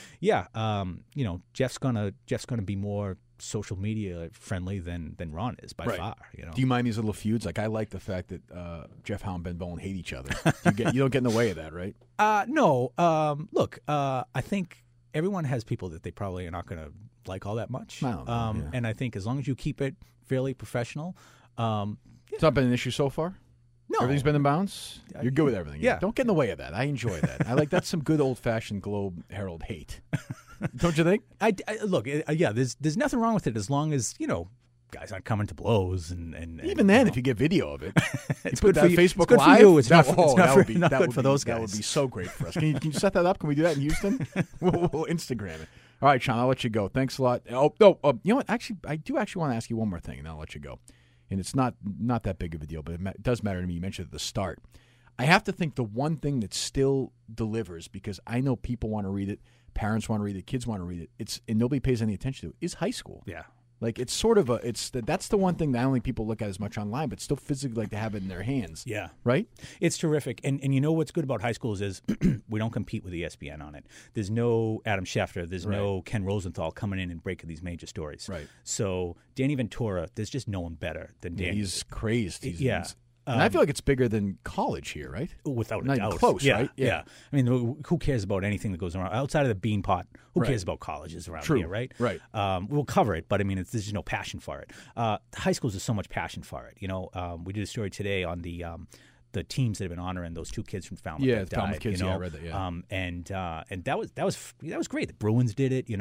Speaker 4: Jeff's gonna be more social media friendly than Ron is by far.
Speaker 3: Do you mind these little feuds? Like, I like the fact that Jeff Howe and Ben Bowen hate each other. You don't get in the way of that, right?
Speaker 4: No. Look, I think everyone has people that they probably are not going to like all that much.
Speaker 3: I don't know,
Speaker 4: And I think as long as you keep it fairly professional,
Speaker 3: it's not been an issue so far.
Speaker 4: No,
Speaker 3: everything's been in bounds. You're good with everything.
Speaker 4: Yeah.
Speaker 3: Don't get in the way of that. I enjoy that. I like that's some good old fashioned Globe Herald hate. Don't you think?
Speaker 4: Look. There's nothing wrong with it as long as guys aren't coming to blows and
Speaker 3: even then, if you get video of it,
Speaker 4: it's
Speaker 3: put
Speaker 4: good
Speaker 3: that
Speaker 4: for
Speaker 3: Facebook
Speaker 4: it's good
Speaker 3: Live.
Speaker 4: For you. It's
Speaker 3: that
Speaker 4: not for those guys.
Speaker 3: That would be so great for us. Can you set that up? Can we do that in Houston? We'll Instagram it. All right, Sean, I'll let you go. Thanks a lot. You know what? Actually, I do want to ask you one more thing, and then I'll let you go. And it's not that big of a deal, but it does matter to me. You mentioned at the start. I have to think the one thing that still delivers, because I know people want to read it, parents want to read it, kids want to read it, and nobody pays any attention to it, is high school.
Speaker 4: Yeah.
Speaker 3: Like, it's sort of that's the one thing that I don't think people look at as much online, but still physically like to have it in their hands.
Speaker 4: Yeah.
Speaker 3: Right?
Speaker 4: It's terrific. And what's good about high schools is we don't compete with ESPN on it. There's no Adam Schefter. There's no Ken Rosenthal coming in and breaking these major stories.
Speaker 3: Right.
Speaker 4: So Danny Ventura, there's just no one better than Danny.
Speaker 3: He's crazed.
Speaker 4: And
Speaker 3: I feel like it's bigger than college here, right?
Speaker 4: Without a
Speaker 3: Not
Speaker 4: doubt.
Speaker 3: even close, right?
Speaker 4: Yeah. I mean, who cares about anything that goes around? Outside of the bean pot, who cares about colleges around here, right?
Speaker 3: Right.
Speaker 4: We'll cover it, but I mean, there's just no passion for it. High schools there's so much passion for it. We did a story today on the teams that have been honoring those two kids from Falmouth.
Speaker 3: Yeah,
Speaker 4: that
Speaker 3: Falmouth
Speaker 4: died,
Speaker 3: kids. Yeah, I read that. Yeah.
Speaker 4: And that was great. The Bruins did it.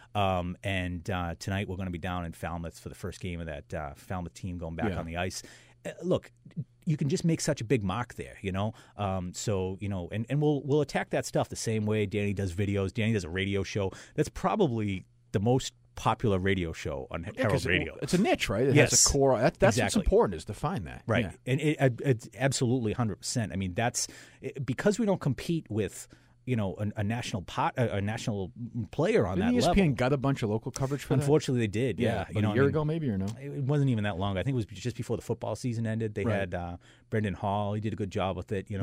Speaker 4: And tonight we're going to be down in Falmouth for the first game of that Falmouth team going back on the ice. Look, you can just make such a big mark there, So, and we'll attack that stuff the same way Danny does videos. Danny does a radio show. That's probably the most popular radio show on Herald Radio.
Speaker 3: It's a niche, right? It has a core. That's
Speaker 4: exactly.
Speaker 3: What's important, is to find that.
Speaker 4: Right.
Speaker 3: Yeah.
Speaker 4: And it's absolutely 100%. I mean, that's because we don't compete with a national player on
Speaker 3: Didn't
Speaker 4: that
Speaker 3: ESPN
Speaker 4: level.
Speaker 3: got a bunch of local coverage for that?
Speaker 4: Unfortunately, they did. Yeah,
Speaker 3: a year ago, maybe, or no?
Speaker 4: It wasn't even that long. I think it was just before the football season ended. They had Brendan Hall. He did a good job with it.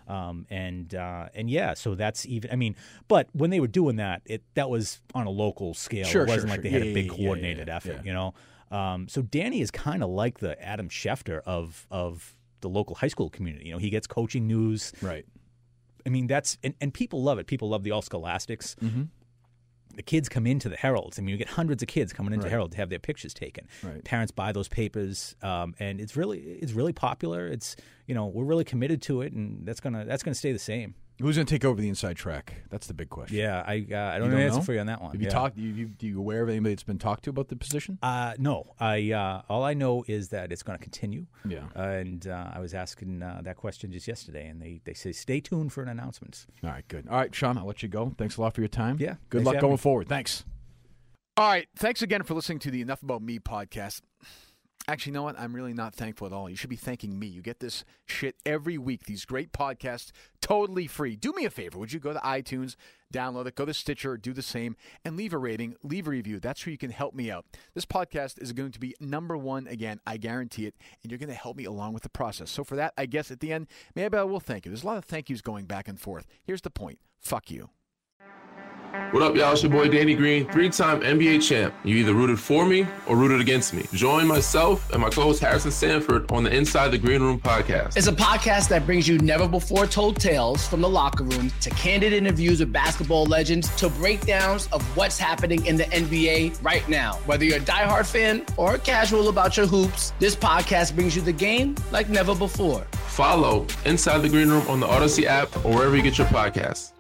Speaker 4: So that's even. I mean, but when they were doing that, that was on a local scale. It wasn't like they had a big coordinated effort. So Danny is kind of like the Adam Schefter of the local high school community. He gets coaching news.
Speaker 3: Right.
Speaker 4: I mean, and people love it. People love the All Scholastics.
Speaker 3: Mm-hmm.
Speaker 4: The kids come into the Heralds. I mean, you get hundreds of kids coming into Herald to have their pictures taken.
Speaker 3: Right.
Speaker 4: Parents buy those papers, and it's really popular. It's we're really committed to it, and that's gonna stay the same.
Speaker 3: Who's going to take over the inside track? That's the big question.
Speaker 4: Yeah, I don't know the answer for you on that one.
Speaker 3: Have you talked? Do you aware of anybody that's been talked to about the position?
Speaker 4: No. All I know is that it's going to continue.
Speaker 3: Yeah.
Speaker 4: And I was asking that question just yesterday, and they say stay tuned for an announcement.
Speaker 3: All right, good. All right, Sean, I'll let you go. Thanks a lot for your time.
Speaker 4: Yeah.
Speaker 3: Good luck going forward. Thanks. All right. Thanks again for listening to the Enough About Me podcast. Actually, you know what? I'm really not thankful at all. You should be thanking me. You get this shit every week, these great podcasts, totally free. Do me a favor. Would you go to iTunes, download it, go to Stitcher, do the same, and leave a rating, leave a review. That's where you can help me out. This podcast is going to be #1 again. I guarantee it. And you're going to help me along with the process. So for that, I guess at the end, maybe I will thank you. There's a lot of thank yous going back and forth. Here's the point. Fuck you.
Speaker 5: What up, y'all? It's your boy Danny Green, 3-time NBA champ. You either rooted for me or rooted against me. Join myself and my co-host Harrison Sanford on the Inside the Green Room podcast.
Speaker 6: It's a podcast that brings you never-before-told tales from the locker room to candid interviews with basketball legends to breakdowns of what's happening in the NBA right now. Whether you're a diehard fan or casual about your hoops, this podcast brings you the game like never before.
Speaker 5: Follow Inside the Green Room on the Odyssey app or wherever you get your podcasts.